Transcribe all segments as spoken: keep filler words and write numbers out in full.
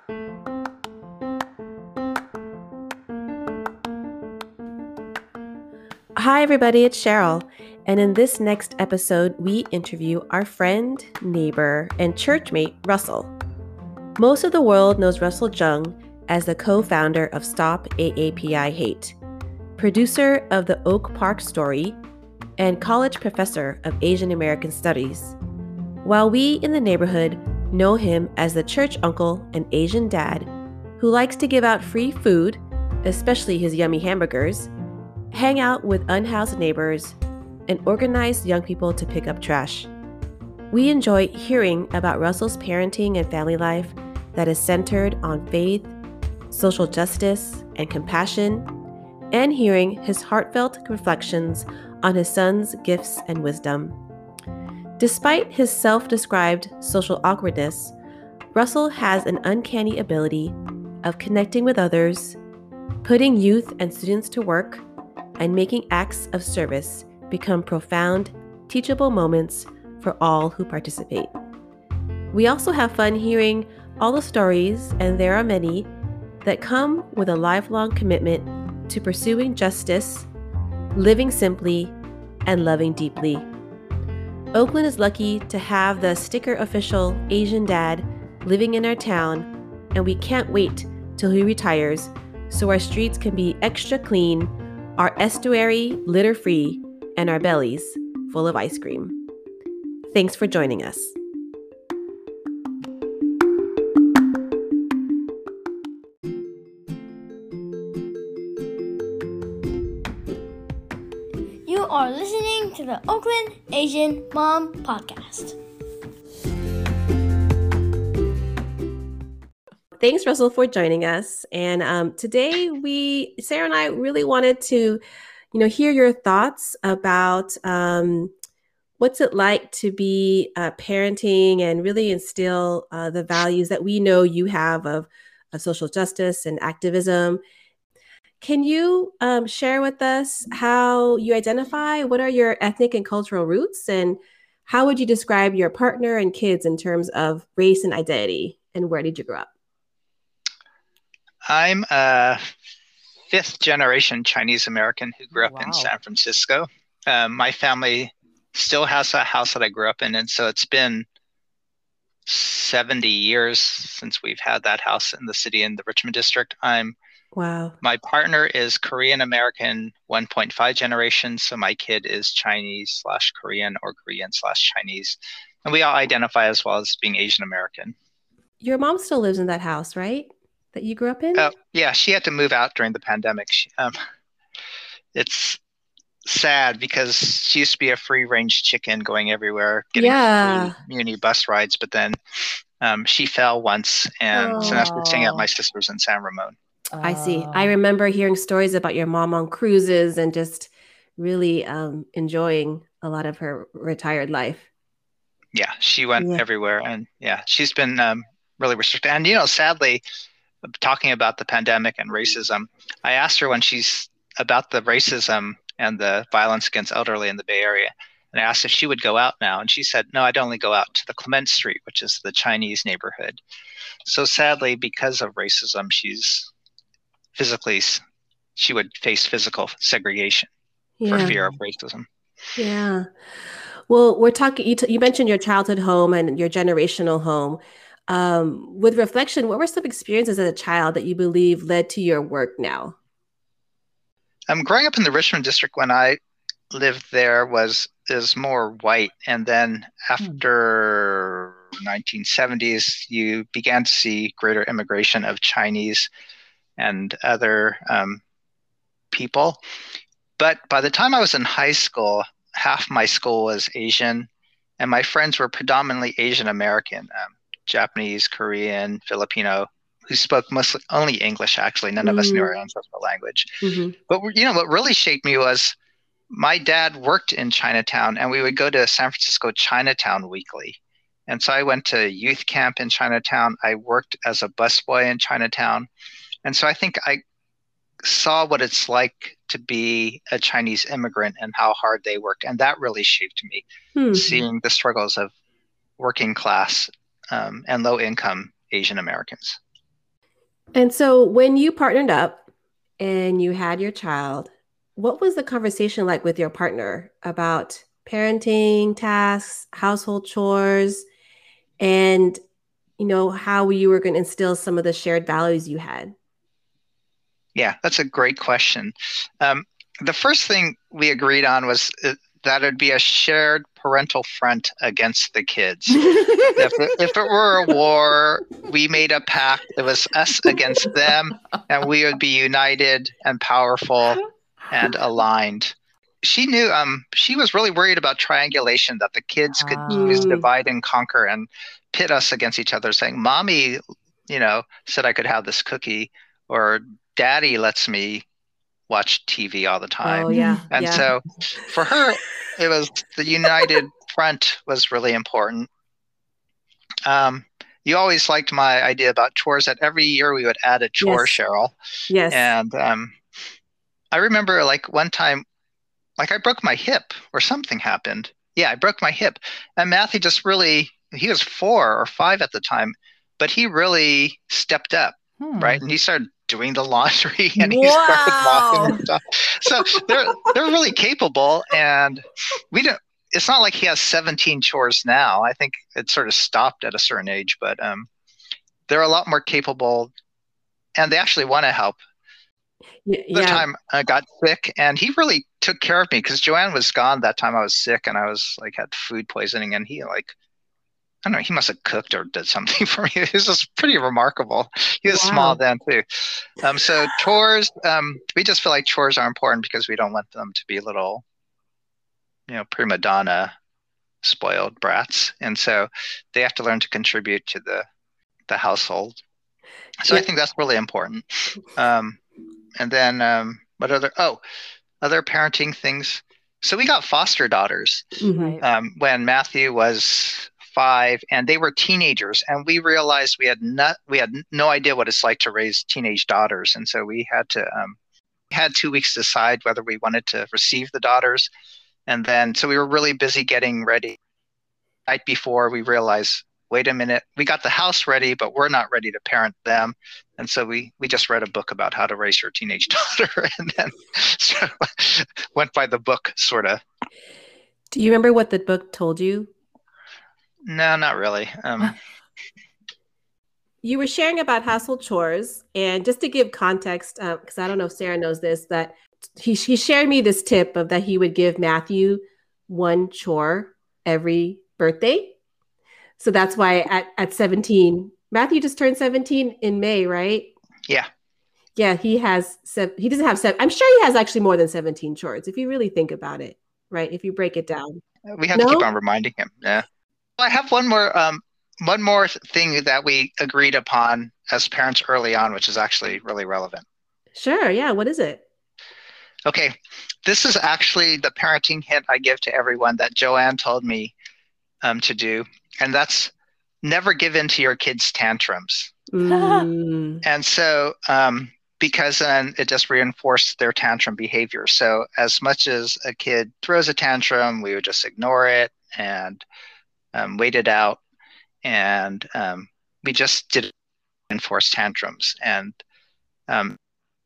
Hi, everybody, it's Cheryl. And in this next episode, we interview our friend, neighbor, and churchmate, Russell. Most of the world knows Russell Jeung as the co-founder of Stop A A P I Hate, producer of the Oak Park Story, and college professor of Asian American Studies. While we in the neighborhood know him as the church uncle and Asian dad who likes to give out free food, especially his yummy hamburgers, hang out with unhoused neighbors, and organize young people to pick up trash. We enjoy hearing about Russell's parenting and family life that is centered on faith, social justice, and compassion, and hearing his heartfelt reflections on his son's gifts and wisdom. Despite his self-described social awkwardness, Russell has an uncanny ability of connecting with others, putting youth and students to work, and making acts of service become profound, teachable moments for all who participate. We also have fun hearing all the stories, and there are many, that come with a lifelong commitment to pursuing justice, living simply, and loving deeply. Oakland is lucky to have the sticker official Asian dad living in our town, and we can't wait till he retires so our streets can be extra clean, our estuary litter-free, and our bellies full of ice cream. Thanks for joining us. You are listening to the Oakland Asian Mom Podcast. Thanks, Russell, for joining us. And um, today, we, Sarah and I, really wanted to, you know, hear your thoughts about um, what's it like to be uh, parenting and really instill uh, the values that we know you have of, of social justice and activism. Can you um, share with us how you identify? What are your ethnic and cultural roots? And how would you describe your partner and kids in terms of race and identity? And where did you grow up? I'm a fifth generation Chinese American who grew up Wow. in San Francisco. Um, my family still has a house that I grew up in, and so it's been seventy years since we've had that house in the city in the Richmond district. I'm Wow. My partner is Korean American one point five generation, so my kid is Chinese slash Korean or Korean slash Chinese, and we all identify as well as being Asian American. Your mom still lives in that house, right? That you grew up in? Uh, yeah, she had to move out during the pandemic. She, um, it's sad because she used to be a free-range chicken going everywhere, getting Yeah. free muni bus rides, but then um, she fell once, and so now she's staying at my sister's in San Ramon. I see. I remember hearing stories about your mom on cruises and just really um, enjoying a lot of her retired life. Yeah, she went Yeah. everywhere, and yeah, she's been um, really restricted. And, you know, sadly, talking about the pandemic and racism, I asked her when she's about the racism and the violence against elderly in the Bay Area, and I asked if she would go out now, and she said, no, I'd only go out to the Clement Street, which is the Chinese neighborhood. So sadly, because of racism, she's physically, she would face physical segregation Yeah. for fear of racism. Yeah. Well, we're talking, you, t- you mentioned your childhood home and your generational home. Um, with reflection, what were some experiences as a child that you believe led to your work now? Um, growing up in the Richmond district when I lived there was is more white, and then after nineteen seventies, you began to see greater immigration of Chinese and other um, people. But by the time I was in high school, half my school was Asian, and my friends were predominantly Asian American, um, Japanese, Korean, Filipino, who spoke mostly only English. Actually, none of us knew our ancestral language. Mm-hmm. But you know what really shaped me was my dad worked in Chinatown, and we would go to San Francisco Chinatown weekly. And so I went to youth camp in Chinatown. I worked as a busboy in Chinatown. And so I think I saw what it's like to be a Chinese immigrant and how hard they work. And that really shaped me, Hmm. seeing the struggles of working class um, and low income Asian Americans. And so when you partnered up and you had your child, what was the conversation like with your partner about parenting tasks, household chores, and you know how you were going to instill some of the shared values you had? Yeah, that's a great question. Um, the first thing we agreed on was uh, that it'd be a shared parental front against the kids. If it, if it were a war, we made a pact. It was us against them, and we would be united and powerful and aligned. She knew um, she was really worried about triangulation, that the kids could just Mm. divide and conquer and pit us against each other, saying, Mommy, you know, said I could have this cookie, or Daddy lets me watch T V all the time. Oh yeah, And yeah. so for her, it was the united front was really important. Um, you always liked my idea about chores, that every year we would add a chore, Yes. Cheryl. Yes. And um, I remember like one time, like I broke my hip or something happened. Yeah, I broke my hip. And Matthew just really, he was four or five at the time, but he really stepped up, Hmm. right? And he started doing the laundry and he Wow. started mopping and stuff. So they're they're really capable, and we don't. It's not like he has seventeen chores now. I think it sort of stopped at a certain age, but um, they're a lot more capable, and they actually want to help. Y- The yeah. time I got sick, and he really took care of me because Joanne was gone that time I was sick, and I was like had food poisoning, and he like I don't know, he must have cooked or did something for me. It was just pretty remarkable. He was Wow. small then too. Um, so chores, um, we just feel like chores are important because we don't want them to be little, you know, prima donna spoiled brats, and so they have to learn to contribute to the the household. So Yeah. I think that's really important. Um, and then um, what other? Oh, other parenting things. So we got foster daughters Mhm. Right. um, when Matthew was five, and they were teenagers, and we realized we had not we had no idea what it's like to raise teenage daughters, and so we had to um, had two weeks to decide whether we wanted to receive the daughters, and then so we were really busy getting ready. The night before, we realized, wait a minute, we got the house ready, but we're not ready to parent them, and so we we just read a book about how to raise your teenage daughter, and then so went by the book, sort of. Do you remember what the book told you? No, not really. Um, You were sharing about household chores, and just to give context, because I don't know if Sarah knows this, that he he shared me this tip of that he would give Matthew one chore every birthday. So that's why at at seventeen, Matthew just turned seventeen in May, right? yeah. Yeah, he has seven. He doesn't have seven. I'm sure he has actually more than seventeen chores if you really think about it, right? If you break it down. We have No? to keep on reminding him. Yeah. I have one more um, one more thing that we agreed upon as parents early on, which is actually really relevant. Sure. Yeah. What is it? Okay, this is actually the parenting hint I give to everyone that Joanne told me um, to do, and that's never give in to your kids' tantrums. Mm. And so, um, because then it just reinforced their tantrum behavior. So as much as a kid throws a tantrum, we would just ignore it and um, wait it out. And um, we just didn't enforce tantrums. And um,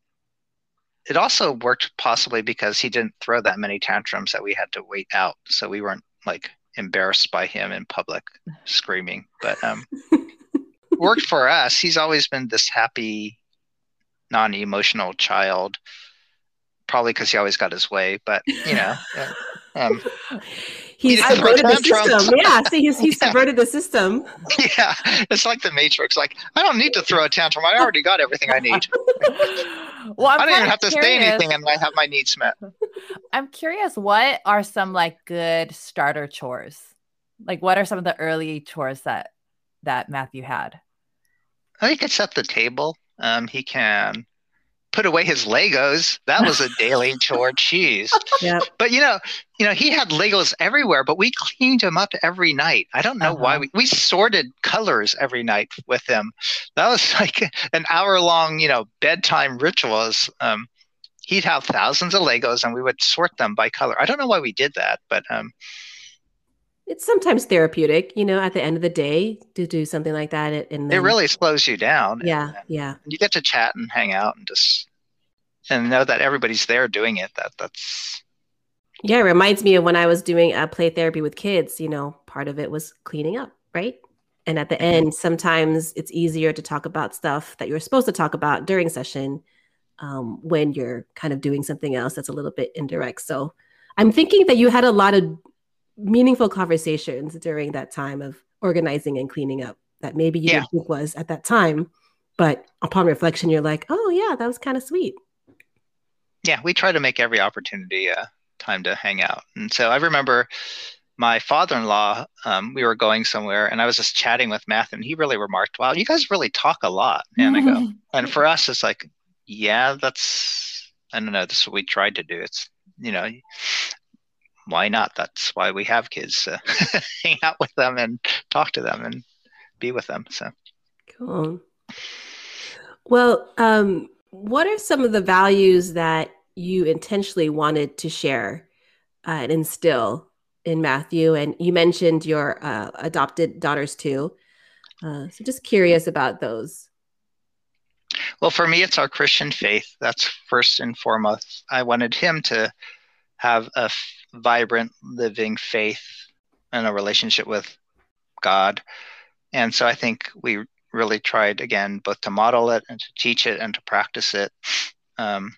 it also worked possibly because he didn't throw that many tantrums that we had to wait out. So we weren't like embarrassed by him in public screaming. But um, worked for us. He's always been this happy, non-emotional child, probably because he always got his way. But you know, uh, um, He's didn't throw subverted the tantrums. system. Yeah, see, he's, he's Yeah. subverted the system. yeah, it's like the Matrix. Like I don't need to throw a tantrum. I already got everything I need. Well, I'm I don't even kinda have to say curious- anything, and I have my needs met. I'm curious, what are some like good starter chores? Like, what are some of the early chores that that Matthew had? Oh, he could set the table. Um, he can put away his Legos. That was a daily chore. Jeez. Yep. But you know, you know, he had Legos everywhere, but we cleaned him up every night. I don't know why Uh-huh. we, we sorted colors every night with him. That was like an hour long, you know, bedtime rituals. Um, he'd have thousands of Legos and we would sort them by color. I don't know why we did that, but um, It's sometimes therapeutic, you know, at the end of the day to do something like that. And and It then, really slows you down, and, yeah, and yeah. you get to chat and hang out and just and know that everybody's there doing it. That that's Yeah, it reminds me of when I was doing uh, play therapy with kids, you know, part of it was cleaning up, right? And at the Mhm. end, sometimes it's easier to talk about stuff that you're supposed to talk about during session um, when you're kind of doing something else that's a little bit indirect. So I'm thinking that you had a lot of meaningful conversations during that time of organizing and cleaning up that maybe you Yeah, didn't think was at that time, but upon reflection, you're like, oh, yeah, that was kind of sweet. yeah. We try to make every opportunity uh, time to hang out. And so I remember my father-in-law. Um, we were going somewhere, and I was just chatting with Matthew, and he really remarked, "Wow, you guys really talk a lot." And I go, and for us, it's like, yeah, that's I don't know. This is what we tried to do. It's you know, why not? That's why we have kids. Uh, hang out with them and talk to them and be with them. So. Cool. Well, um, what are some of the values that you intentionally wanted to share uh, and instill in Matthew? And you mentioned your uh, adopted daughters too. Uh, so just curious about those. Well, for me, it's our Christian faith. That's first and foremost. I wanted him to have a f- vibrant, living faith and a relationship with God. And so I think we really tried, again, both to model it and to teach it and to practice it. Um,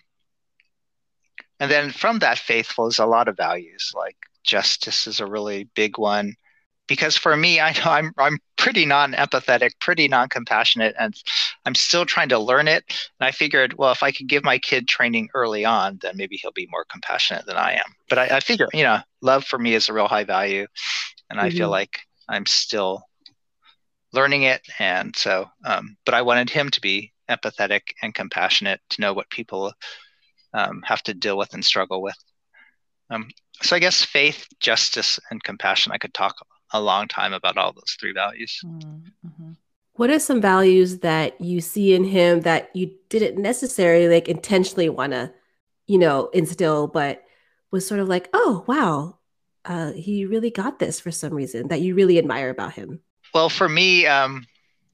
and then from that faith flows a lot of values, like justice is a really big one. Because for me, I know I'm I'm pretty non-empathetic, pretty non-compassionate, and I'm still trying to learn it. And I figured, well, if I could give my kid training early on, then maybe he'll be more compassionate than I am. But I, I figure, you know, love for me is a real high value, and I feel Mhm. like I'm still learning it. And so, um, but I wanted him to be empathetic and compassionate, to know what people um, have to deal with and struggle with. Um, so I guess faith, justice, and compassion. I could talk a long time about all those three values. Mm-hmm. What are some values that you see in him that you didn't necessarily like intentionally want to, you know, instill, but was sort of like, oh, wow, uh, he really got this for some reason that you really admire about him? Well, for me, um,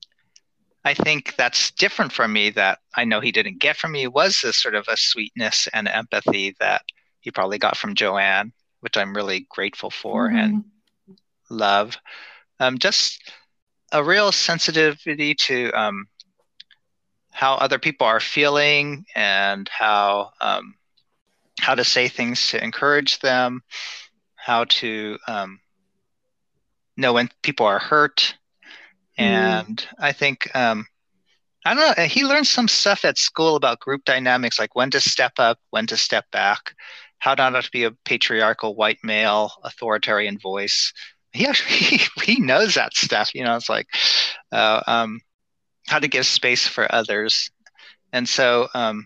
I think that's different from me that I know he didn't get from me was this sort of a sweetness and empathy that he probably got from Joanne, which I'm really grateful for and Mm-hmm. love. Um, just a real sensitivity to um, how other people are feeling and how um, how to say things to encourage them, how to um, know when people are hurt. Mm. And I think um, I don't know. He learned some stuff at school about group dynamics, like when to step up, when to step back, how not to be a patriarchal white male authoritarian voice. He actually he, he knows that stuff. You know, it's like uh, um, how to give space for others. And so um,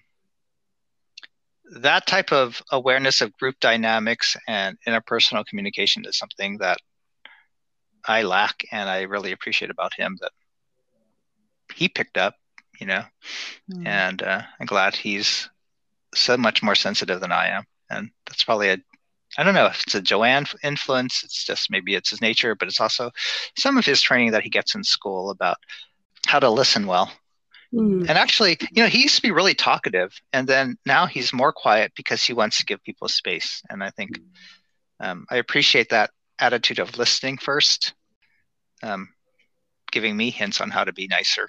that type of awareness of group dynamics and interpersonal communication is something that I lack, and I really appreciate about him that he picked up. You know, Mm. and uh, I'm glad he's so much more sensitive than I am. And that's probably a, I don't know if it's a Joanne influence. It's just maybe it's his nature, but it's also some of his training that he gets in school about how to listen well. Mm. And actually, you know, he used to be really talkative, and then now he's more quiet because he wants to give people space. And I think um, I appreciate that attitude of listening first, um, giving me hints on how to be nicer.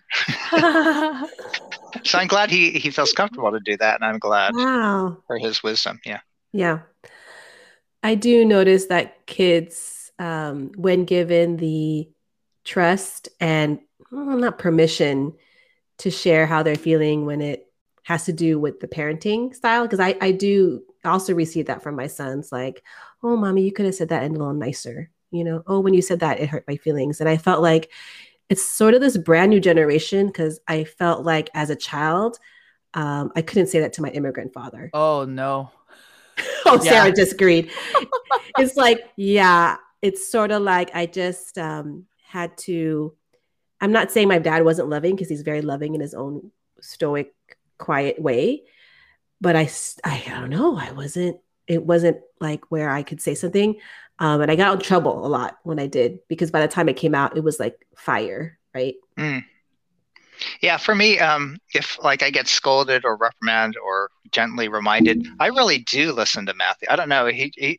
So I'm glad he he feels comfortable to do that, and I'm glad Wow. for his wisdom. Yeah. Yeah. I do notice that kids, um, when given the trust and well, not permission to share how they're feeling when it has to do with the parenting style, because I, I do also receive that from my sons, like, oh, mommy, you could have said that a little nicer. You know, oh, when you said that, it hurt my feelings. And I felt like it's sort of this brand new generation because I felt like as a child, um, I couldn't say that to my immigrant father. Oh no. Oh, Sarah Yeah. just agreed. It's like, yeah, it's sort of like I just um, had to. I'm not saying my dad wasn't loving because he's very loving in his own stoic, quiet way, but I, I don't know. I wasn't. it wasn't like where I could say something. Um, and I got in trouble a lot when I did, because by the time it came out, it was like fire, right? Mm. Yeah, for me, um, if like I get scolded or reprimanded or gently reminded, I really do listen to Matthew. I don't know, he, he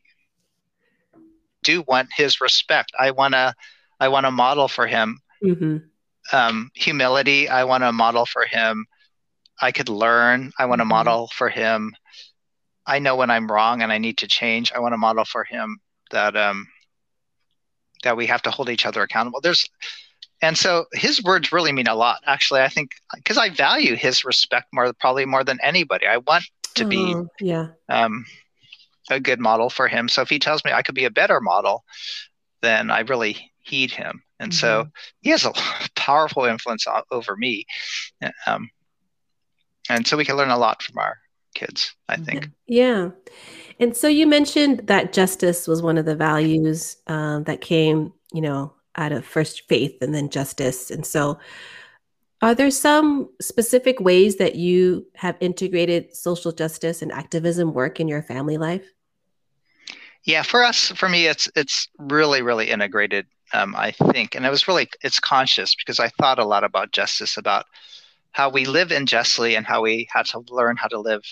do want his respect. I wanna, I wanna model for him Mm-hmm. um, humility. I want to model for him. I could learn. I want to Mhm. model for him. I know when I'm wrong and I need to change. I want to model for him that um, that we have to hold each other accountable. There's and so his words really mean a lot. Actually, I think because I value his respect more, probably more than anybody. I want to be Oh, yeah. um, a good model for him. So if he tells me I could be a better model, then I really heed him. And so Mhm. he has a powerful influence o- over me. Um, and so we can learn a lot from our kids, I think. Yeah. And so you mentioned that justice was one of the values um, that came, you know, out of first faith and then justice. And so are there some specific ways that you have integrated social justice and activism work in your family life? Yeah, for us, for me, it's it's really, really integrated, um, I think. And it was really, it's conscious because I thought a lot about justice, about how we live unjustly and how we had to learn how to live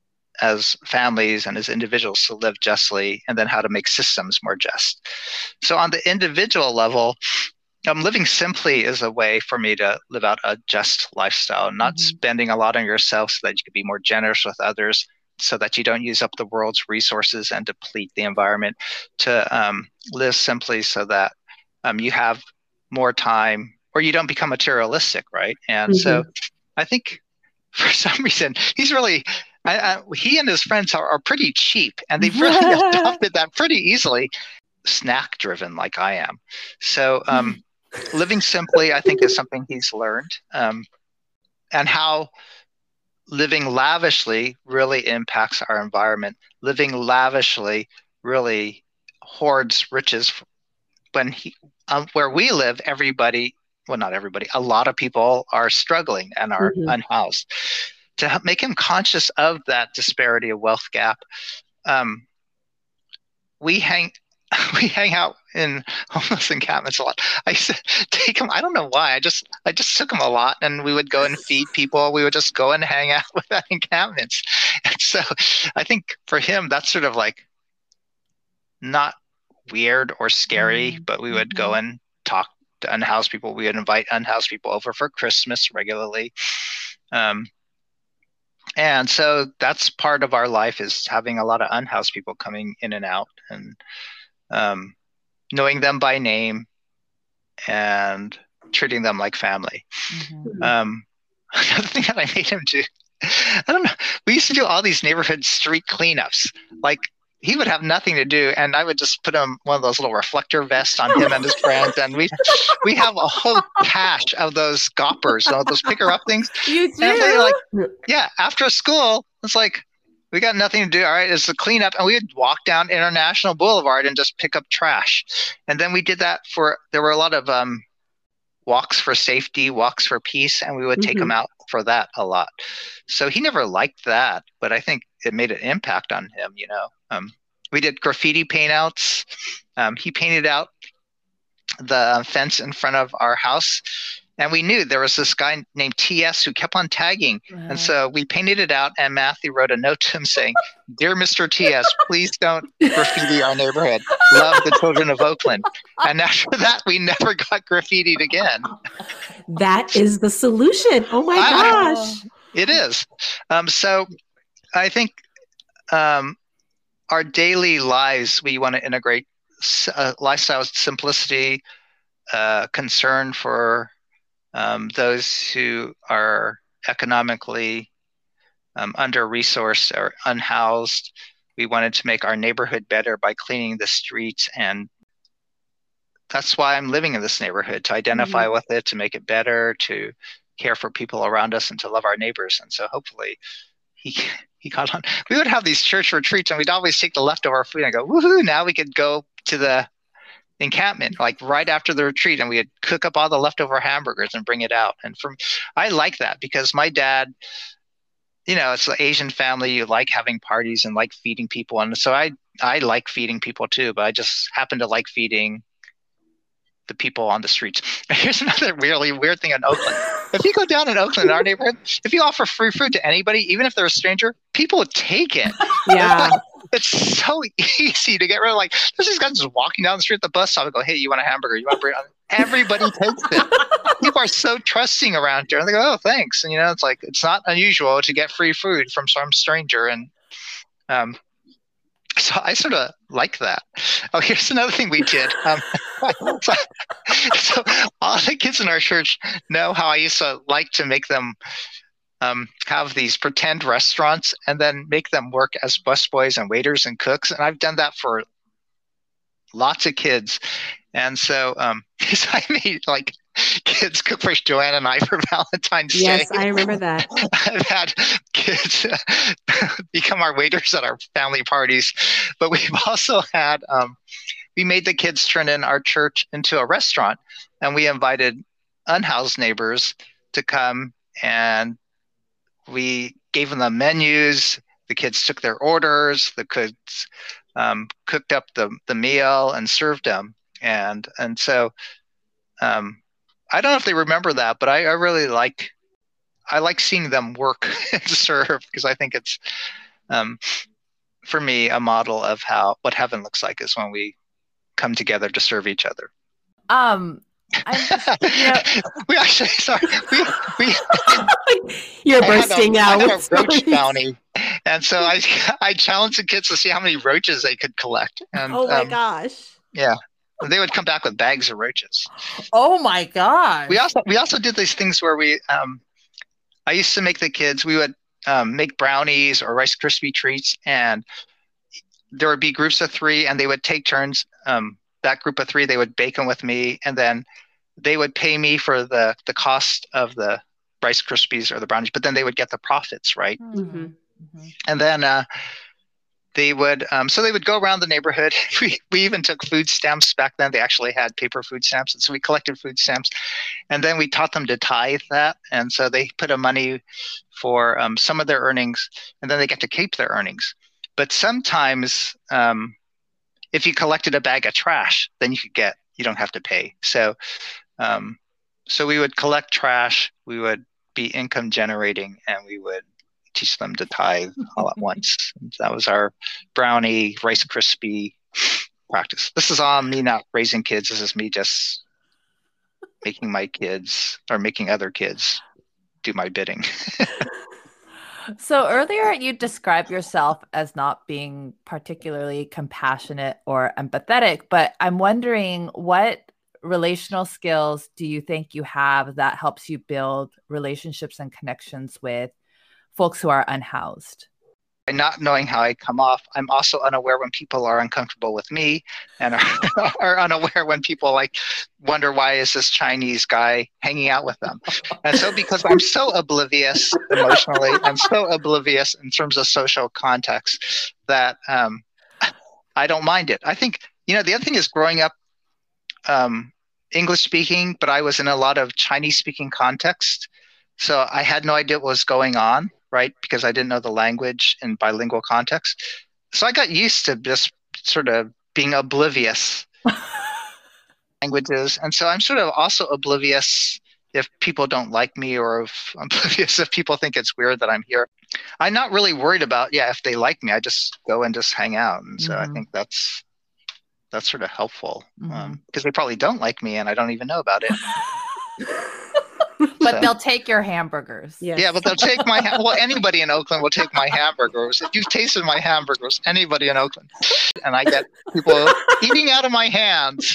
as families and as individuals to live justly, and then how to make systems more just. So on the individual level, um, living simply is a way for me to live out a just lifestyle, not Mhm. spending a lot on yourself so that you can be more generous with others, so that you don't use up the world's resources and deplete the environment, to um, live simply so that um, you have more time or you don't become materialistic, right? And so Mhm. I think for some reason he's really I, I, he and his friends are, are pretty cheap, and they've really adopted that pretty easily, snack driven like I am. So um, living simply, I think, is something he's learned, um, and how living lavishly really impacts our environment. Living lavishly really hoards riches. When he, um, where we live, everybody, well, not everybody, a lot of people are struggling and are Mhm. unhoused. To help make him conscious of that disparity of wealth gap, um, we hang we hang out in homeless encampments a lot. I used to take him. I don't know why. I just I just took him a lot, and we would go and feed people. We would just go and hang out with that encampments. And so I think for him, that's sort of like not weird or scary, Mhm. but we would go Mhm. and talk to unhoused people. We would invite unhoused people over for Christmas regularly. Um, and so that's part of our life, is having a lot of unhoused people coming in and out, and um, knowing them by name and treating them like family. Mhm. Mhm. Um, another thing that I made him do, I don't know, we used to do all these neighborhood street cleanups. Like, he would have nothing to do, and I would just put him one of those little reflector vests on him and his friends, and we we have a whole cache of those goppers, you know, those picker up things. You And they like, do? yeah, after school, it's like, we got nothing to do. All right, it's the cleanup. And we would walk down International Boulevard and just pick up trash. And then we did that for, there were a lot of um, walks for safety, walks for peace, and we would take him Mhm. out for that a lot. So he never liked that, but I think it made an impact on him, you know. Um, we did graffiti paint outs. Um, he painted out the fence in front of our house, and we knew there was this guy named T S who kept on tagging. And Uh, so we painted it out, and Matthew wrote a note to him saying, "Dear Mister T S, please don't graffiti our neighborhood. Love, the children of Oakland." And after that, we never got graffitied again. That is the solution. Oh my I, I, gosh. it is. Um, so I think um, our daily lives, we want to integrate uh, lifestyle simplicity, uh, concern for um, those who are economically um, under-resourced or unhoused. We wanted to make our neighborhood better by cleaning the streets, and that's why I'm living in this neighborhood, to identify Mhm. with it, to make it better, to care for people around us, and to love our neighbors. And so hopefully he he got on. We would have these church retreats, and we'd always take the leftover food and go, woohoo, now we could go to the encampment like right after the retreat, and we would cook up all the leftover hamburgers and bring it out. And from I like that, because my dad you know, it's an Asian family. You like having parties and like feeding people. And so I, I like feeding people too, but I just happen to like feeding the people on the streets. Here's another really weird thing in Oakland. If you go down in Oakland, in our neighborhood, if you offer free food to anybody, even if they're a stranger, people would take it. Yeah. It's, like, it's so easy to get rid of. Like, there's these guys just walking down the street at the bus stop and go, hey, you want a hamburger? You want a burrito? Everybody takes it. People are so trusting around here. And they go, oh, thanks. And, you know, it's like, it's not unusual to get free food from some stranger. And um, so I sort of like that. Oh, here's another thing we did. Um, so, so all the kids in our church know how I used to like to make them um, have these pretend restaurants and then make them work as busboys and waiters and cooks. And I've done that for lots of kids. And so, um, so I made like kids cook for Joanna and I for Valentine's Yes, Day. I remember that. I've had kids become our waiters at our family parties, but we've also had, um, we made the kids turn in our church into a restaurant, and we invited unhoused neighbors to come, and we gave them the menus. The kids took their orders. The kids um, cooked up the, the meal and served them. And, and so, um, I don't know if they remember that, but I, I really like, I like seeing them work and serve, because I think it's, um, for me, a model of how, what heaven looks like is when we come together to serve each other. Um, I, you know, we actually, sorry, we, we You're I had bursting a, out. I had with a roach stories. bounty, and so I, I challenged the kids to see how many roaches they could collect. And Oh my um, gosh. yeah, they would come back with bags of roaches. oh my gosh. We also, we also did these things where we, um, I used to make the kids, we would um, make brownies or Rice Krispie treats, and there would be groups of three, and they would take turns. Um, that group of three, they would bake them with me, and then they would pay me for the, the cost of the Rice Krispies or the brownies, but then they would get the profits, right? Mm-hmm. Mhm. And then uh, they would, um, so they would go around the neighborhood. We, we even took food stamps back then. They actually had paper food stamps. And so we collected food stamps, and then we taught them to tithe that. And so they put a money for um, some of their earnings, and then they get to keep their earnings. But sometimes um, if you collected a bag of trash, then you could get, you don't have to pay. So, um, so we would collect trash, we would be income generating, and we would teach them to tithe all at once. And that was our brownie, Rice Krispie practice. This is all me not raising kids. This is me just making my kids or making other kids do my bidding. So earlier you described yourself as not being particularly compassionate or empathetic, but I'm wondering, what relational skills do you think you have that helps you build relationships and connections with folks who are unhoused? By not knowing how I come off, I'm also unaware when people are uncomfortable with me, and are, are unaware when people like wonder, why is this Chinese guy hanging out with them? And so because I'm so oblivious emotionally, I'm so oblivious in terms of social context, that um, I don't mind it. I think, you know, the other thing is growing up um, English speaking, but I was in a lot of Chinese speaking context. So I had no idea what was going on, right? Because I didn't know the language in bilingual context. So I got used to just sort of being oblivious languages. And so I'm sort of also oblivious if people don't like me, or if I'm oblivious if people think it's weird that I'm here. I'm not really worried about, yeah, if they like me, I just go and just hang out. And so Mm-hmm. I think that's that's sort of helpful, Mhm. um, because they probably don't like me and I don't even know about it. But So- they'll take your hamburgers. Yes. Yeah, but they'll take my, ha- well, anybody in Oakland will take my hamburgers. If you've tasted my hamburgers, anybody in Oakland. And I get people eating out of my hands.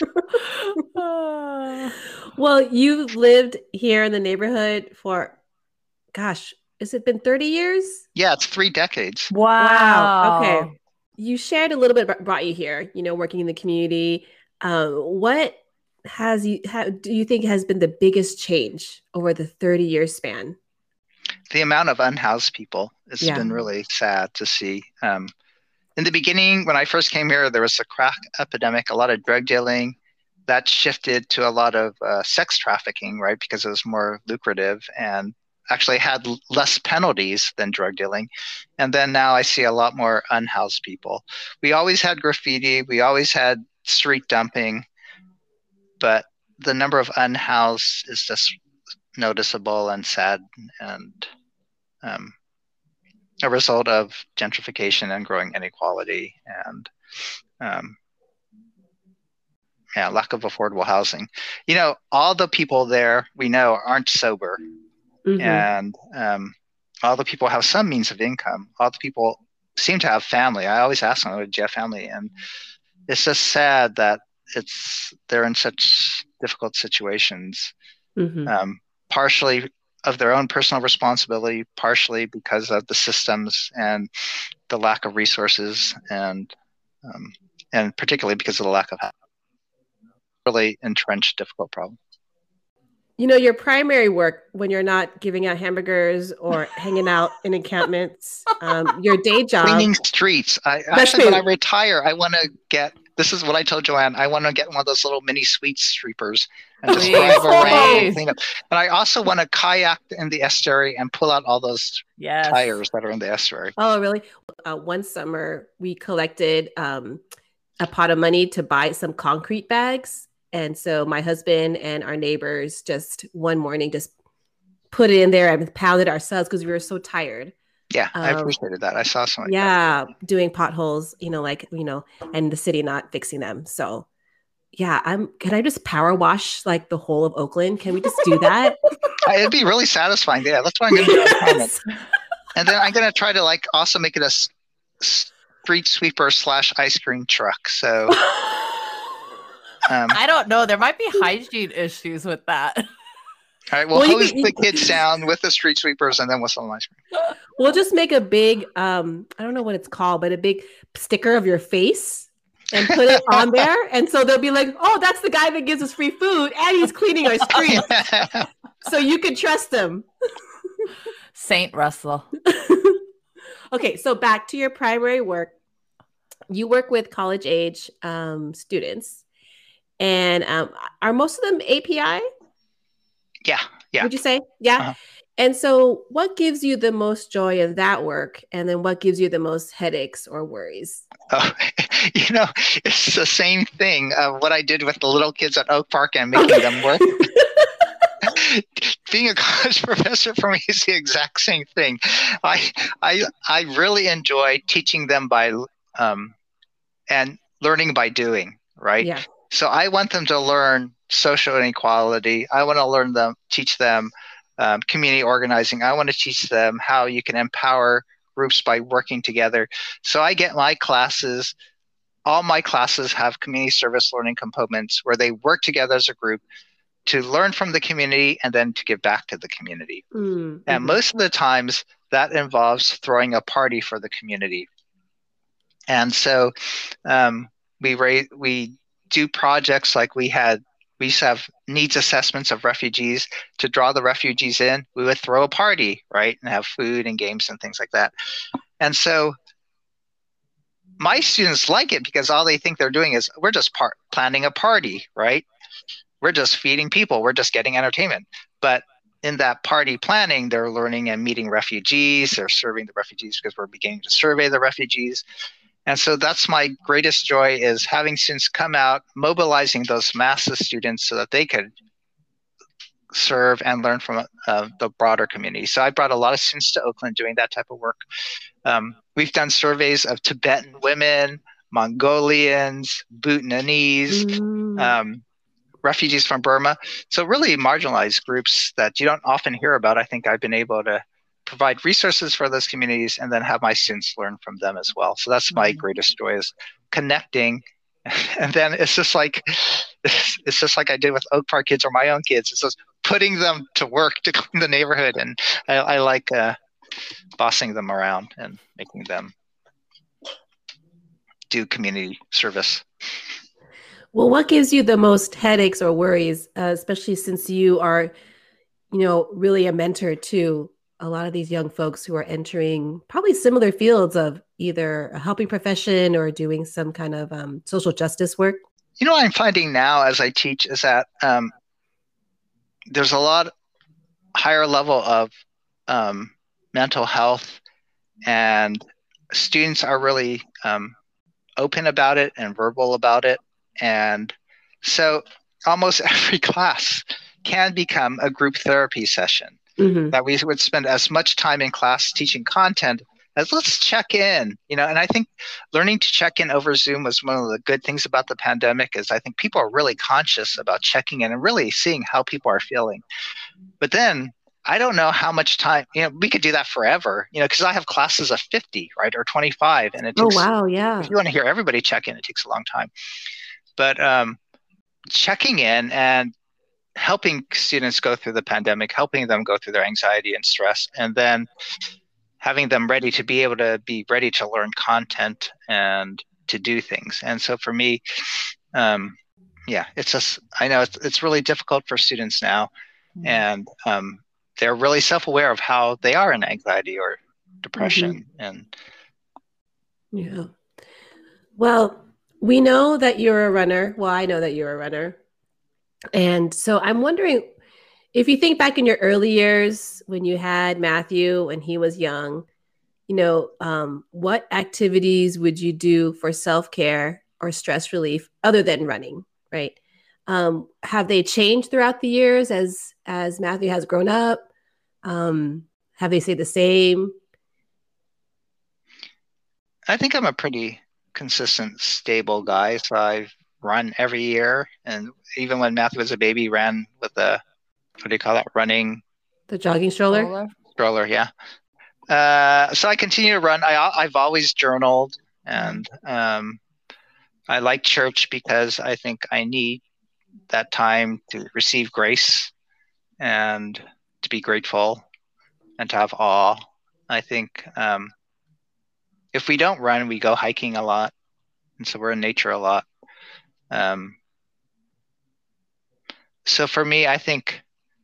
Well, you've lived here in the neighborhood for, gosh, has it been thirty years? Yeah, it's three decades. Wow. Okay. You shared a little bit about brought you here, you know, working in the community. Um, what has you, how do you think has been the biggest change over the thirty year span? The amount of unhoused people, it's Yeah. been really sad to see. Um, in the beginning, when I first came here, there was a crack epidemic, a lot of drug dealing. That shifted to a lot of uh, sex trafficking, right? Because it was more lucrative. And actually had l- less penalties than drug dealing. And then now I see a lot more unhoused people. We always had graffiti, we always had street dumping, but the number of unhoused is just noticeable and sad, and um, a result of gentrification and growing inequality and um, yeah, lack of affordable housing. You know, all the people there we know aren't sober, Mhm. and um, all the people have some means of income. All the people seem to have family. I always ask them, "Oh, do you have family?" And it's just sad that it's they're in such difficult situations, Mhm. um, partially of their own personal responsibility, partially because of the systems and the lack of resources, and um, and particularly because of the lack of really entrenched, difficult problem. You know, your primary work when you're not giving out hamburgers or hanging out in encampments, um, your day job. Cleaning streets. I That's actually, when I true. retire, I want to get. This is what I told Joanne. I want to get one of those little mini sweet sweepers and just Please, drive around and please. clean up. And I also want to kayak in the estuary and pull out all those Yes. tires that are in the estuary. Oh, really? Uh, one summer, we collected um, a pot of money to buy some concrete bags. And so my husband and our neighbors just one morning just put it in there and pounded ourselves because we were so tired. Yeah, I Um, appreciated that. I saw some. Like that. Yeah, doing potholes, you know, like, you know, and the city not fixing them. So yeah, I'm, can I just power wash like the whole of Oakland? Can we just do that? It'd be really satisfying. Yeah, that's what I'm going to do. in retirement. And then I'm going to try to like also make it a s- street sweeper slash ice cream truck. So um, I don't know. There might be hygiene issues with that. all right, we'll Well, you hose can- the kids down with the street sweepers and then with some ice cream. We'll just make a big, um, I don't know what it's called, but a big sticker of your face and put it on there. And so they'll be like, oh, that's the guy that gives us free food and he's cleaning our streets. So you can trust him. Saint Russell. Okay, so back to your primary work. You work with college age um, students. And um, are most of them A P I? Yeah, yeah. Would you say? Yeah. Uh-huh. And so what gives you the most joy in that work? And then what gives you the most headaches or worries? Oh, you know, it's the same thing of what I did with the little kids at Oak Park and making them work. Being a college professor for me is the exact same thing. I I I really enjoy teaching them by um, and learning by doing, right? Yeah. So I want them to learn social inequality. I want to learn them, teach them um, community organizing. I want to teach them how you can empower groups by working together. So I get my classes, all my classes have community service learning components where they work together as a group to learn from the community and then to give back to the community. Mm, And mhm. most of the times that involves throwing a party for the community. And so um, we raise, we do projects like we had, we used to have needs assessments of refugees. To draw the refugees in, we would throw a party, right? And have food and games and things like that. And so my students like it because all they think they're doing is we're just par- planning a party, right? We're just feeding people. We're just getting entertainment. But in that party planning, they're learning and meeting refugees. They're serving the refugees because we're beginning to survey the refugees. And so that's my greatest joy, is having students come out, mobilizing those masses of students so that they could serve and learn from uh, the broader community. So I brought a lot of students to Oakland doing that type of work. Um, we've done surveys of Tibetan women, Mongolians, Bhutanese, Mm. um, refugees from Burma. So really marginalized groups that you don't often hear about. I think I've been able to provide resources for those communities and then have my students learn from them as well. So that's my greatest joy, is connecting. And then it's just like, it's just like I did with Oak Park kids or my own kids. It's just putting them to work to clean the neighborhood. And I, I like uh, bossing them around and making them do community service. Well, what gives you the most headaches or worries, uh, especially since you are, you know, really a mentor to a lot of these young folks who are entering probably similar fields of either a helping profession or doing some kind of um, social justice work? You know what I'm finding now as I teach is that um, there's a lot higher level of um, mental health, and students are really um, open about it and verbal about it. And so almost every class can become a group therapy session, mm-hmm. that we would spend as much time in class teaching content as let's check in, you know. And I think learning to check in over Zoom was one of the good things about the pandemic, is I think people are really conscious about checking in and really seeing how people are feeling. But then I don't know how much time, you know, we could do that forever, you know, because I have classes of fifty, right, or twenty-five. And it takes, oh, wow, yeah. If you want to hear everybody check in, it takes a long time. But um, checking in and helping students go through the pandemic, helping them go through their anxiety and stress, and then having them ready to be able to be ready to learn content and to do things. And so for me, um, yeah, it's just, I know it's, it's really difficult for students now. Mm-hmm. And um, they're really self-aware of how they are in anxiety or depression. Mm-hmm. And yeah. Well, we know that you're a runner. Well, I know that you're a runner. And so I'm wondering, if you think back in your early years when you had Matthew when he was young, you know, um, what activities would you do for self-care or stress relief other than running, right? Um, have they changed throughout the years as as Matthew has grown up? Um, have they stayed the same? I think I'm a pretty consistent, stable guy. So I've run every year. And even when Matthew was a baby, ran with a, what do you call that? Running. The jogging stroller? Stroller, stroller yeah. Uh, so I continue to run. I, I've always journaled, and um, I like church because I think I need that time to receive grace and to be grateful and to have awe. I think um, if we don't run, we go hiking a lot. And so we're in nature a lot. Um, so for me, I think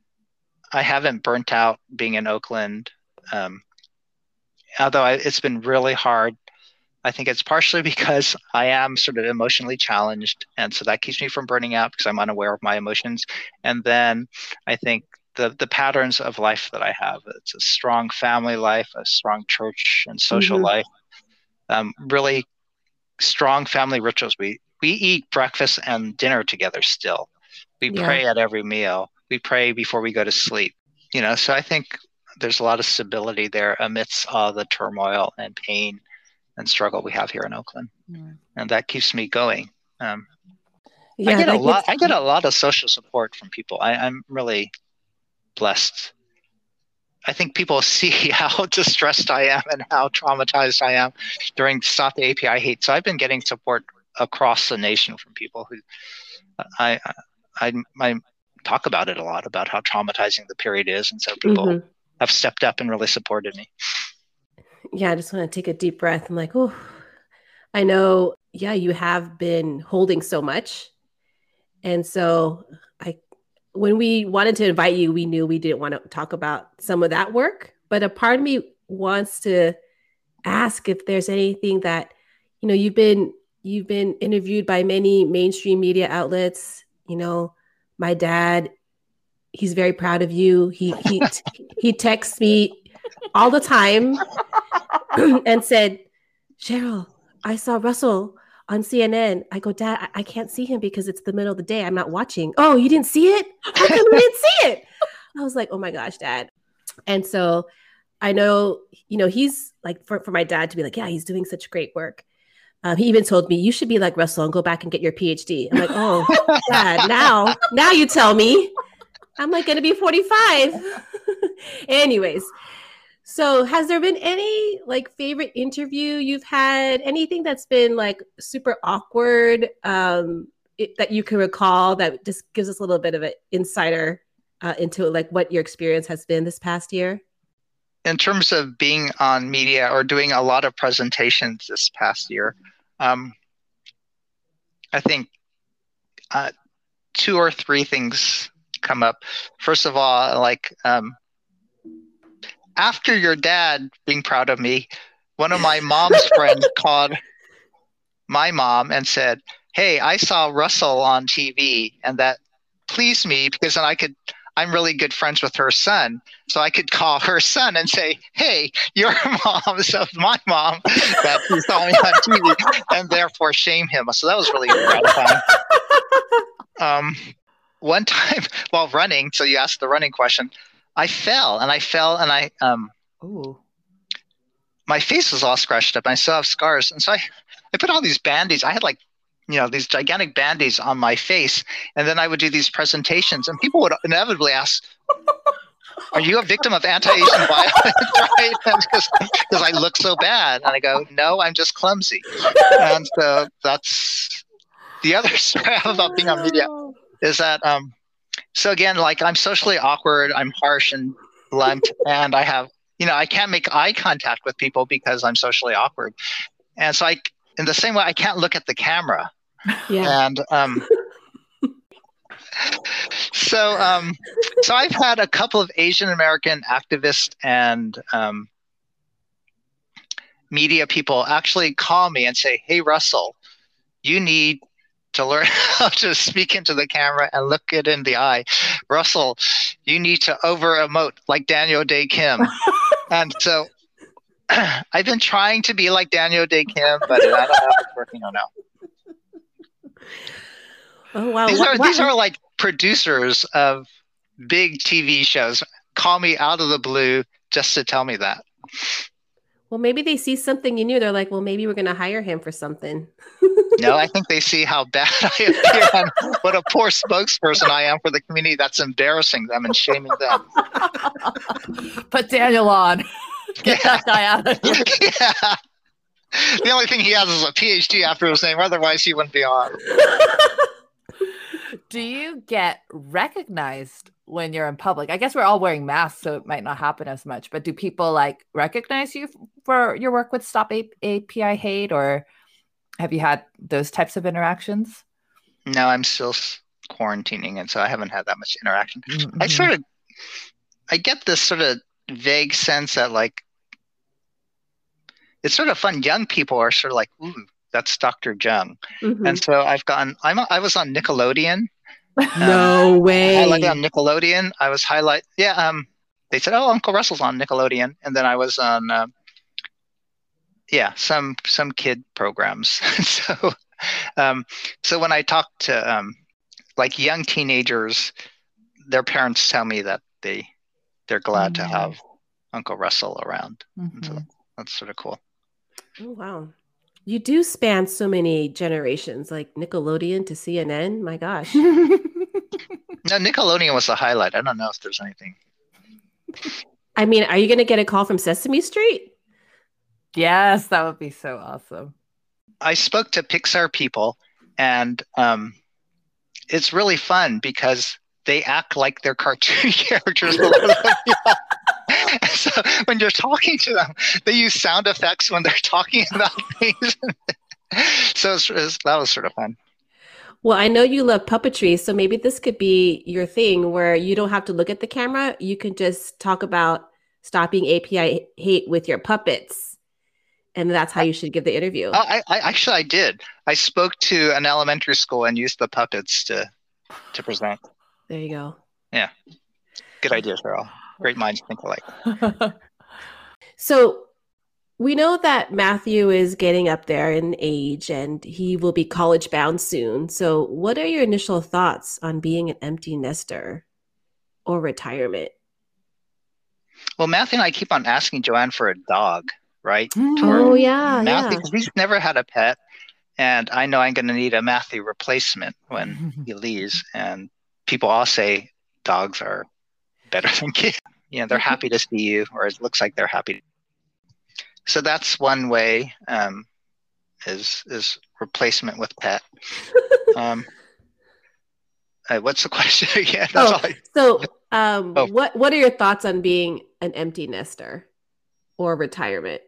I haven't burnt out being in Oakland. Um, although I, it's been really hard. I think it's partially because I am sort of emotionally challenged. And so that keeps me from burning out because I'm unaware of my emotions. And then I think the the patterns of life that I have, it's a strong family life, a strong church and social mm-hmm. life, um, really strong family rituals. We, we eat breakfast and dinner together still. We yeah. pray at every meal. We pray before we go to sleep. You know, so I think there's a lot of stability there amidst all the turmoil and pain and struggle we have here in Oakland. Mm. And that keeps me going. Um, yeah, I get a lot, I get a lot of social support from people. I, I'm really blessed. I think people see how distressed I am and how traumatized I am during Stop the A P I Hate. So I've been getting support across the nation from people who I, I, I talk about it a lot, about how traumatizing the period is. And so people mm-hmm. have stepped up and really supported me. Yeah, I just want to take a deep breath. I'm like, oh, I know, yeah, you have been holding so much. And so I, when we wanted to invite you, we knew we didn't want to talk about some of that work. But a part of me wants to ask if there's anything that, you know, you've been, you've been interviewed by many mainstream media outlets. You know, my dad, he's very proud of you. He, he, he texts me all the time and said, Cheryl, I saw Russell on C N N. I go, Dad, I-, I can't see him because it's the middle of the day. I'm not watching. Oh, you didn't see it? How come you didn't see it? I was like, oh my gosh, Dad. And so I know, you know, he's like, for, for my dad to be like, yeah, he's doing such great work. Um, he even told me, you should be like Russell and go back and get your P H D. I'm like, oh, Dad, now, now you tell me. I'm like going to be forty-five. Anyways. So has there been any like favorite interview you've had, anything that's been like super awkward um, it, that you can recall that just gives us a little bit of an insider uh, into like what your experience has been this past year? In terms of being on media or doing a lot of presentations this past year, um, I think uh, two or three things come up. First of all, like, um, after your dad being proud of me, one of my mom's friends called my mom and said, hey, I saw Russell on T V and that pleased me because then I could I'm really good friends with her son. So I could call her son and say, hey, your mom, so my mom, that he saw me on T V, and therefore shame him. So that was really gratifying. Um, one time while running, so you asked the running question, I fell and I fell and I, um, Ooh. my face was all scratched up and I still have scars. And so I, I put all these band-aids. I had like, you know, these gigantic band-aids on my face. And then I would do these presentations and people would inevitably ask, are you a victim of anti-Asian violence? Right? Because I look so bad. And I go, no, I'm just clumsy. And so that's the other story I have about being on media is that, um, so again, like I'm socially awkward, I'm harsh and blunt, and I have, you know, I can't make eye contact with people because I'm socially awkward. And so I, in the same way, I can't look at the camera. Yeah. And um, so, um, so I've had a couple of Asian American activists and um, media people actually call me and say, hey, Russell, you need to learn how to speak into the camera and look it in the eye. Russell, you need to over emote like Daniel Day Kim. And so I've been trying to be like Daniel Day Kim, but I don't know if it's working or not. Oh wow! These What- are what- these are like producers of big T V shows call me out of the blue just to tell me that. Well, maybe they see something in you. They're like, well, maybe we're going to hire him for something. No, I think they see how bad I appear and what a poor spokesperson I am for the community. That's embarrassing them and shaming them. Put Daniel on. Get Yeah. that guy out of here. Yeah. The only thing he has is a P H D after his name. Otherwise, he wouldn't be on. Do you get recognized when you're in public? I guess we're all wearing masks, so it might not happen as much. But do people like recognize you for your work with Stop A P I Hate, or have you had those types of interactions? No, I'm still s- quarantining, and so I haven't had that much interaction. Mm-hmm. I sort of, I get this sort of vague sense that like, it's sort of fun. Young people are sort of like, ooh, that's Doctor Jung. Mhm. And so I've gotten, I'm, I was on Nickelodeon. No way. Highlighted on Nickelodeon. I was highlight. Yeah. Um. They said, "Oh, Uncle Russell's on Nickelodeon," and then I was on. Uh, yeah, some some kid programs. so, um, so when I talk to um, like young teenagers, their parents tell me that they they're glad Mm-hmm. to have Uncle Russell around. And so Mhm. that's sort of cool. Oh wow. You do span so many generations, like Nickelodeon to C N N. My gosh. No, Nickelodeon was the highlight. I don't know if there's anything. I mean, are you going to get a call from Sesame Street? Yes, that would be so awesome. I spoke to Pixar people, and um, it's really fun because they act like they're cartoon characters. So when you're talking to them, they use sound effects when they're talking about things. So it's, it's, that was sort of fun. Well, I know you love puppetry, so maybe this could be your thing where you don't have to look at the camera. You can just talk about stopping A P I hate with your puppets. And that's how you should give the interview. Oh, I, I actually I did. I spoke to an elementary school and used the puppets to to present. There you go. Yeah, good idea, Cheryl. Great minds think alike. So we know that Matthew is getting up there in age and he will be college bound soon. So what are your initial thoughts on being an empty nester or retirement? Well, Matthew and I keep on asking Joanne for a dog, right? Oh, yeah, Matthew, yeah. because he's never had a pet, and I know I'm going to need a Matthew replacement when he leaves. And people all say dogs are better than kids. You know, they're happy to see you, or it looks like they're happy. So that's one way, um, is is replacement with pet. um, uh, what's the question again? That's Oh, all I- so um, Oh. what what are your thoughts on being an empty nester or retirement?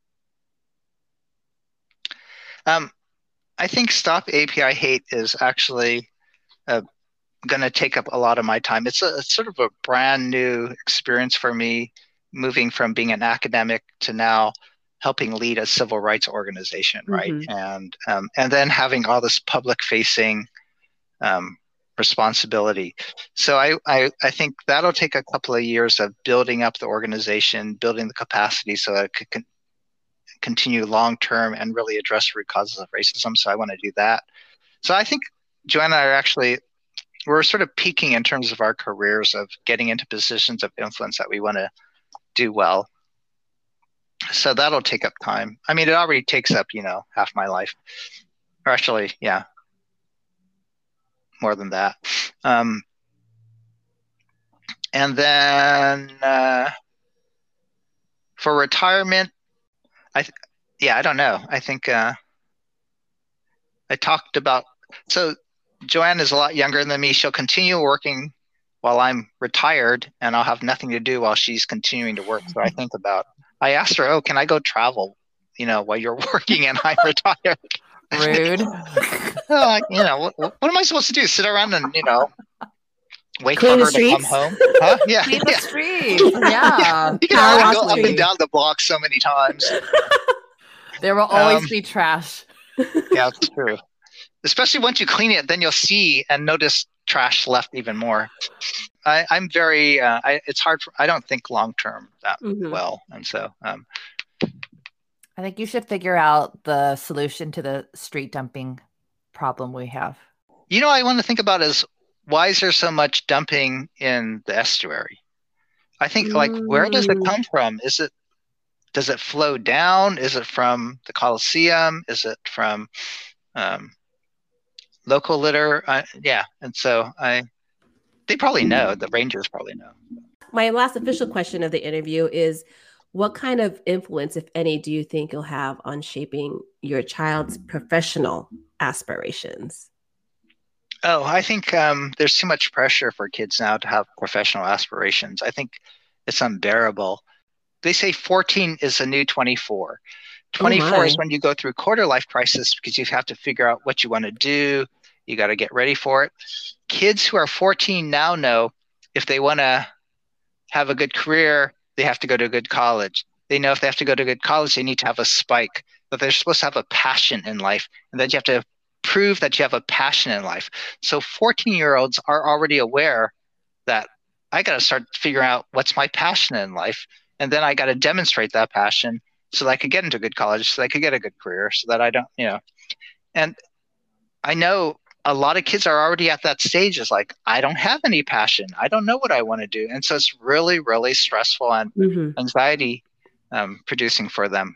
Um, I think Stop A P I Hate is actually uh, going to take up a lot of my time. It's a it's sort of a brand new experience for me, moving from being an academic to now helping lead a civil rights organization, right? Mhm. And um, and then having all this public facing um, responsibility. So I, I, I think that'll take a couple of years of building up the organization, building the capacity so that it could con- continue long-term and really address root causes of racism. So I want to do that. So I think Joanna and I are actually, we're sort of peaking in terms of our careers of getting into positions of influence that we want to do well. So that'll take up time. I mean, it already takes up, you know, half my life. Or actually, yeah, more than that. Um, and then uh, for retirement, I th- yeah, I don't know. I think uh, I talked about, so Joanne is a lot younger than me. She'll continue working while I'm retired, and I'll have nothing to do while she's continuing to work. So I think about, I asked her, oh, can I go travel, you know, while you're working and I'm retired? Rude. uh, you know, what, what am I supposed to do? Sit around and, you know, wait Clean for the her to come streets? home? Huh? Yeah. Clean yeah. the streets. Yeah. You can Power only go up street. and down the block so many times. There will always Um, be trash. Yeah, it's true. Especially once you clean it, then you'll see and notice trash left even more. I, I'm very, uh, I, it's hard for, I don't think long-term that Mhm. well. And so, um, I think you should figure out the solution to the street dumping problem we have. you know, I want to think about is why is there so much dumping in the estuary? I think like, where does it Mm. come from? Is it, does it flow down? Is it from the Coliseum? Is it from um, local litter? Uh, yeah. And so I, they probably know, the rangers probably know. My last official question of the interview is, what kind of influence, if any, do you think you'll have on shaping your child's professional aspirations? Oh, I think um, there's too much pressure for kids now to have professional aspirations. I think it's unbearable. They say fourteen is the new twenty-four. twenty-four my. is when you go through quarter life crisis because you have to figure out what you want to do. You got to get ready for it. Kids who are fourteen now know if they want to have a good career, they have to go to a good college. They know if they have to go to a good college, they need to have a spike, that they're supposed to have a passion in life, and that you have to prove that you have a passion in life. So fourteen-year-olds are already aware that I got to start figuring out what's my passion in life, and then I got to demonstrate that passion so that I could get into a good college, so that I could get a good career, so that I don't, you know. And I know a lot of kids are already at that stage. Is like, I don't have any passion. I don't know what I want to do. And so it's really, really stressful and Mhm. anxiety um, producing for them.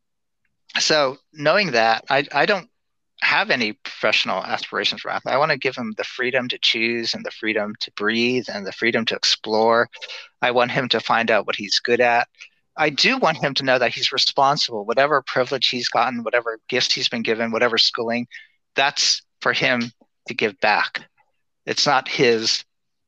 So knowing that, I, I don't have any professional aspirations for Matthew. I want to give him the freedom to choose and the freedom to breathe and the freedom to explore. I want him to find out what he's good at. I do want him to know that he's responsible. Whatever privilege he's gotten, whatever gifts he's been given, whatever schooling, that's for him to give back. It's not his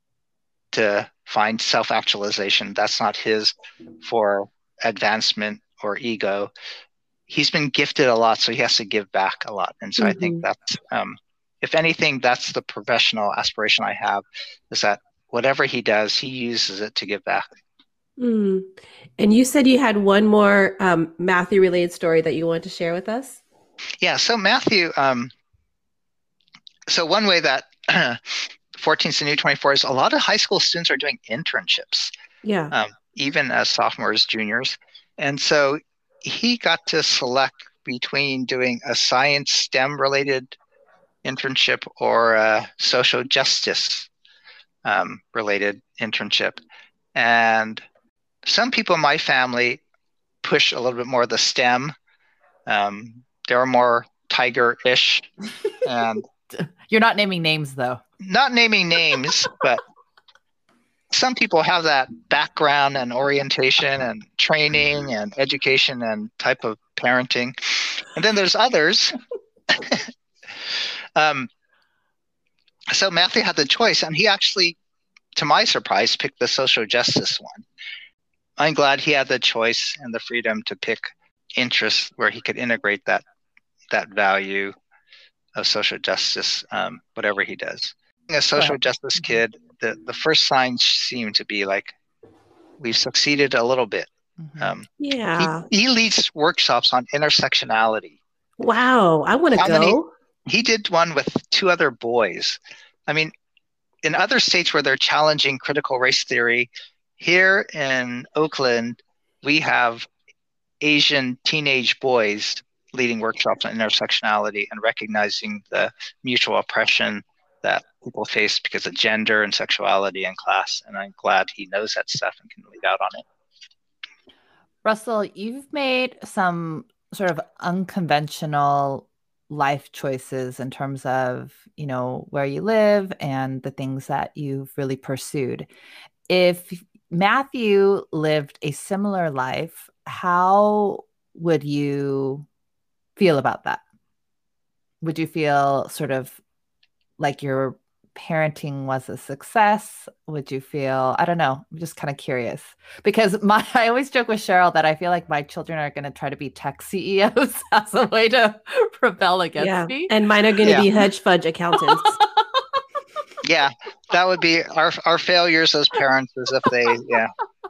to find self-actualization. That's not his for advancement or ego. He's been gifted a lot, so he has to give back a lot. And so I think Mhm. that's, um, if anything, that's the professional aspiration I have, is that whatever he does, he uses it to give back. Mm. And you said you had one more um, Matthew-related story that you want to share with us? Yeah, so Matthew, um, so one way that fourteen is the new twenty-four is a lot of high school students are doing internships, Yeah. um, even as sophomores, juniors. And so he got to select between doing a science STEM related internship or a social justice um, related internship. And some people in my family push a little bit more of the STEM. Um, they're more tiger-ish, and You're not naming names, though. not naming names, but some people have that background and orientation and training and education and type of parenting. And then there's others. um, so Matthew had the choice, and he actually, to my surprise, picked the social justice one. I'm glad he had the choice and the freedom to pick interests where he could integrate that that value of social justice, um, whatever he does. Being a social Well, justice kid, the, the first signs seem to be like, we've succeeded a little bit. Mhm. Um, Yeah. he, he leads workshops on intersectionality. Wow. I want to How go. many- He did one with two other boys. I mean, in other states where they're challenging critical race theory, here in Oakland, we have Asian teenage boys leading workshops on intersectionality and recognizing the mutual oppression that people face because of gender and sexuality and class. And I'm glad he knows that stuff and can lead out on it. Russell, you've made some sort of unconventional life choices in terms of, you know, where you live and the things that you've really pursued. If Matthew lived a similar life, how would you feel about that? Would you feel sort of like your parenting was a success? Would you feel, I don't know, I'm just kind of curious because my, I always joke with Cheryl that I feel like my children are going to try to be tech C E Os as a way to rebel against yeah. me. And mine are going to yeah. be hedge fudge accountants. Yeah, that would be our our failures as parents is if they, yeah.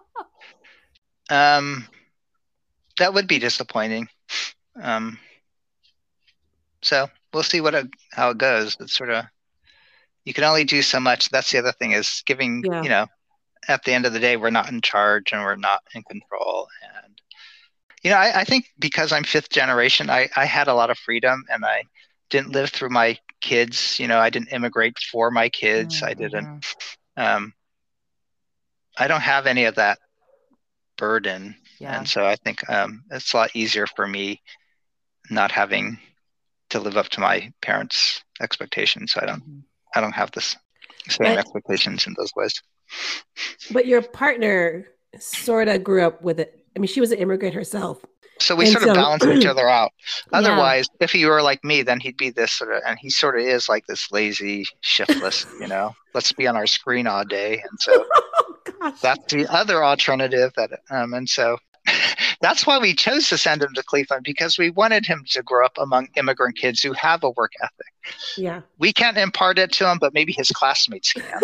Um, that would be disappointing. Um, so we'll see what it, how it goes. It's sort of, you can only do so much. That's the other thing is giving, yeah. you know, at the end of the day, we're not in charge and we're not in control. And, you know, I, I think because I'm fifth generation, I, I had a lot of freedom and I didn't live through my kids. You know, I didn't immigrate for my kids. Mm-hmm. I didn't, um, I don't have any of that burden. Yeah. And so I think um, it's a lot easier for me not having to live up to my parents' expectations. So I don't, mm-hmm. I don't have this same but, expectations in those ways. But your partner sort of grew up with it. I mean, she was an immigrant herself. So we and sort so, of balance each other out. Otherwise, yeah. if he were like me, then he'd be this sort of, and he sort of is like this lazy, shiftless, you know, let's be on our screen all day. And so oh, that's the other alternative that, um, and so that's why we chose to send him to Cleveland, because we wanted him to grow up among immigrant kids who have a work ethic. Yeah. We can't impart it to him, but maybe his classmates can.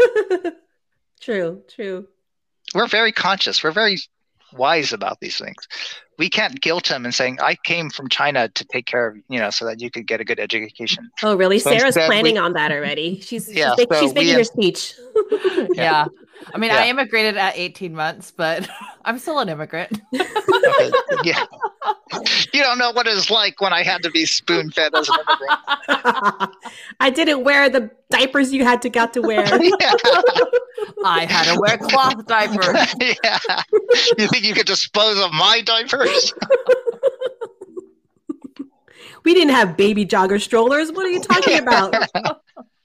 True, true. We're very conscious. We're very wise about these things. We can't guilt him and saying, I came from China to take care of, you know, so that you could get a good education. Oh, really? So Sarah's planning we, on that already. She's, yeah, she's, so she's making her speech. Yeah. I mean, yeah. I immigrated at eighteen months, but I'm still an immigrant. Okay. Yeah. You don't know what it's like when I had to be spoon fed as an immigrant. I didn't wear the diapers you had to got to wear. Yeah. I had to wear cloth diapers. Yeah. You think you could dispose of my diapers? We didn't have baby jogger strollers. What are you talking yeah. about?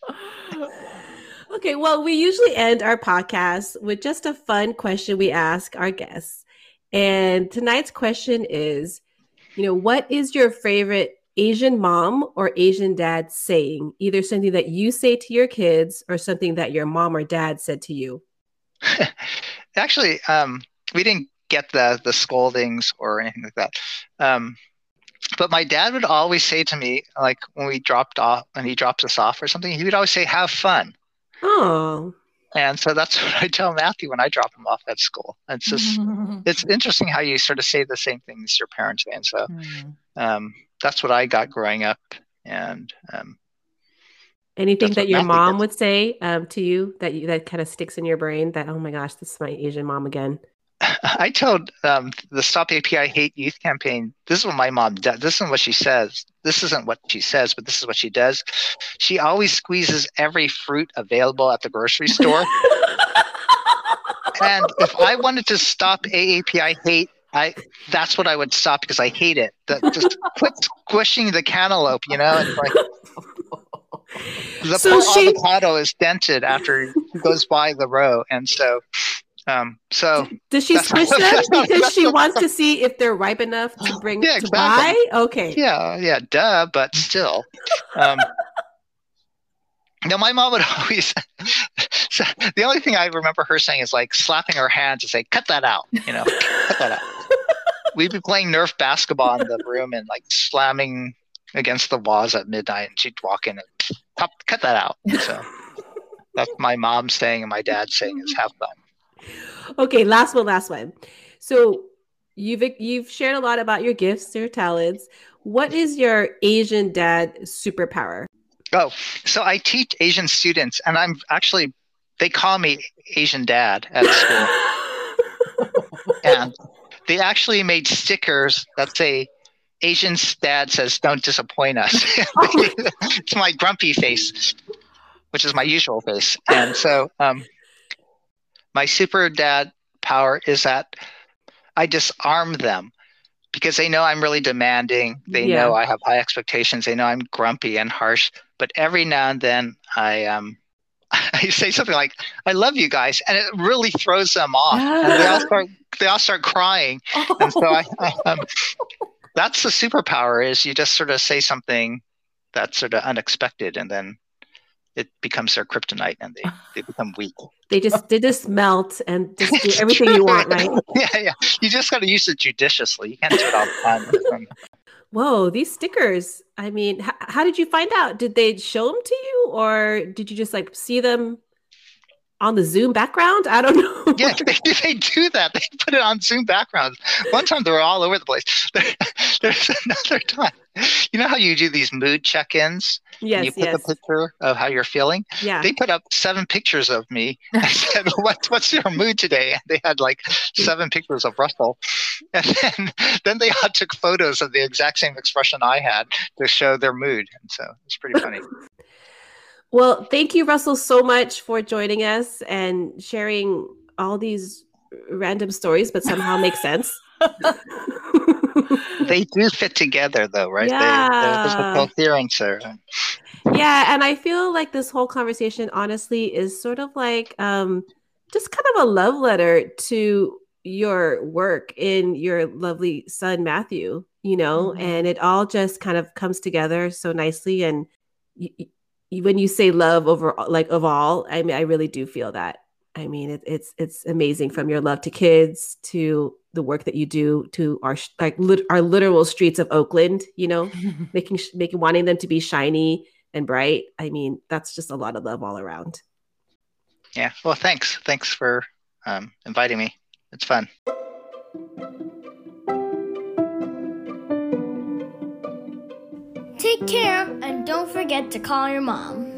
Okay, well, we usually end our podcast with just a fun question we ask our guests. And tonight's question is, you know, what is your favorite Asian mom or Asian dad saying? Either something that you say to your kids or something that your mom or dad said to you. Actually, um, we didn't get the the scoldings or anything like that. Um, but my dad would always say to me, like when we dropped off, when he drops us off or something, he would always say, have fun. Oh. And so that's what I tell Matthew when I drop him off at school. It's just, it's interesting how you sort of say the same things your parents say. And so um, that's what I got growing up. And um, anything that your Matthew mom gets. would say um, to you that you, that kind of sticks in your brain that, oh my gosh, this is my Asian mom again. I told um, the Stop A P I Hate Youth campaign, this is what my mom does. This isn't what she says. This isn't what she says, but this is what she does. She always squeezes every fruit available at the grocery store. And if I wanted to stop A A P I hate, I that's what I would stop because I hate it. The, just quit squishing the cantaloupe, you know? And like, the so poor she... avocado is dented after he goes by the row. And so... Um, so does she squish them because she wants to see if they're ripe enough to bring yeah, to exactly. buy? Okay. Yeah, yeah, duh, but still. Um, no, my mom would always. So the only thing I remember her saying is like slapping her hands and say, "Cut that out," you know, cut that out. We'd be playing Nerf basketball in the room and like slamming against the walls at midnight, and she'd walk in and cut, cut that out. So that's my mom saying, and my dad saying is have fun. Okay, last one, last one. So you've you've shared a lot about your gifts, your talents. What is your Asian dad superpower? Oh, so I teach Asian students, and I'm actually, they call me Asian Dad at school. And they actually made stickers that say, Asian Dad says, don't disappoint us. It's my grumpy face, which is my usual face. And so um, my super dad power is that I disarm them because they know I'm really demanding. They Yeah. know I have high expectations. They know I'm grumpy and harsh. But every now and then I um I say something like, I love you guys, and it really throws them off. And they all start they all start crying. And so I, I um, that's the superpower, is you just sort of say something that's sort of unexpected, and then it becomes their kryptonite, and they, they become weak. They just they just melt and just do everything you want, right? Yeah, yeah. You just got to use it judiciously. You can't do it all the time. Whoa, these stickers. I mean, h- how did you find out? Did they show them to you, or did you just like see them on the Zoom background? I don't know. Yeah, they, they do that. They put it on Zoom backgrounds. One time they were all over the place. There, there's another time. You know how you do these mood check-ins? Yes, and you put yes. the picture of how you're feeling? Yeah. They put up seven pictures of me. I said, what, what's your mood today? And they had like seven pictures of Russell. And then, then they all took photos of the exact same expression I had to show their mood. And so it's pretty funny. Well, thank you, Russell, so much for joining us and sharing all these random stories, but somehow make sense. They do fit together, though, right? Yeah. They, there's a coherence there. Yeah, and I feel like this whole conversation, honestly, is sort of like um, just kind of a love letter to your work in your lovely son, Matthew, you know, Mhm. and it all just kind of comes together so nicely. And y- y- when you say love over, like, of all, I mean, I really do feel that. I mean, it, it's it's amazing, from your love to kids to the work that you do to our sh- like lit- our literal streets of Oakland, you know, making sh- making wanting them to be shiny and bright. I mean, that's just a lot of love all around. Yeah. Well, thanks. Thanks for um, inviting me. It's fun. Take care and don't forget to call your mom.